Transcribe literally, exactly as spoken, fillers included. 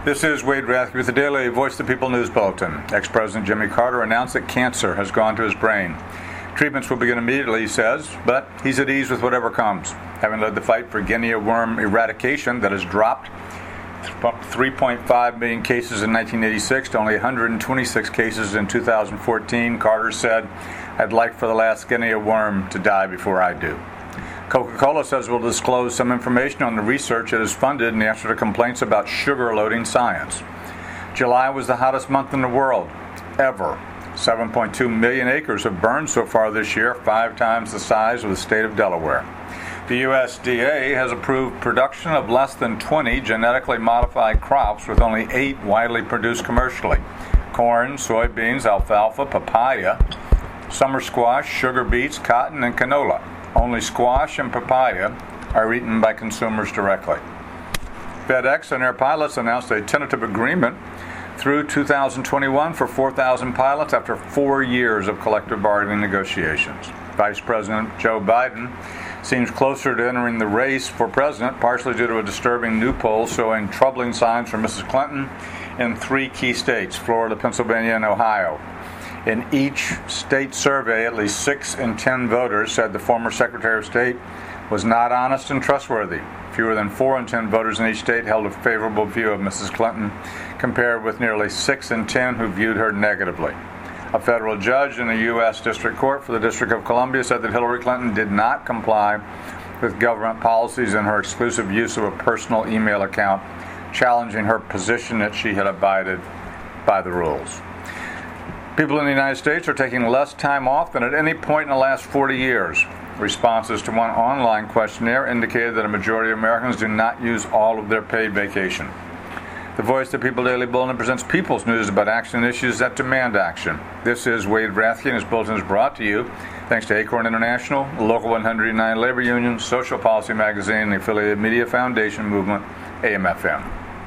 This is Wade Rathke with the Daily Voice of the People News Bulletin. Ex-President Jimmy Carter announced that cancer has gone to his brain. Treatments will begin immediately, he says, but he's at ease with whatever comes. Having led the fight for Guinea worm eradication that has dropped three point five million cases in nineteen eighty-six to only one hundred twenty-six cases in two thousand fourteen, Carter said, "I'd like for the last Guinea worm to die before I do." Coca-Cola says it will disclose some information on the research it has funded in answer to complaints about sugar-loading science. July was the hottest month in the world, ever. seven point two million acres have burned so far this year, five times the size of the state of Delaware. The U S D A has approved production of less than twenty genetically modified crops, with only eight widely produced commercially: corn, soybeans, alfalfa, papaya, summer squash, sugar beets, cotton, and canola. Only squash and papaya are eaten by consumers directly. FedEx and Air Pilots announced a tentative agreement through two thousand twenty-one for four thousand pilots after four years of collective bargaining negotiations. Vice President Joe Biden seems closer to entering the race for president, partially due to a disturbing new poll showing troubling signs for Missus Clinton in three key states: Florida, Pennsylvania, and Ohio. In each state survey, at least six in ten voters said the former Secretary of State was not honest and trustworthy. Fewer than four in ten voters in each state held a favorable view of Missus Clinton, compared with nearly six in ten who viewed her negatively. A federal judge in the U S District Court for the District of Columbia said that Hillary Clinton did not comply with government policies in her exclusive use of a personal email account, challenging her position that she had abided by the rules. People in the United States are taking less time off than at any point in the last forty years. Responses to one online questionnaire indicated that a majority of Americans do not use all of their paid vacation. The Voice of the People Daily Bulletin presents people's news about action and issues that demand action. This is Wade Rathke, and his bulletin is brought to you thanks to Acorn International, Local one hundred nine Labor Union, Social Policy Magazine, and the affiliated Media Foundation Movement, A M F M.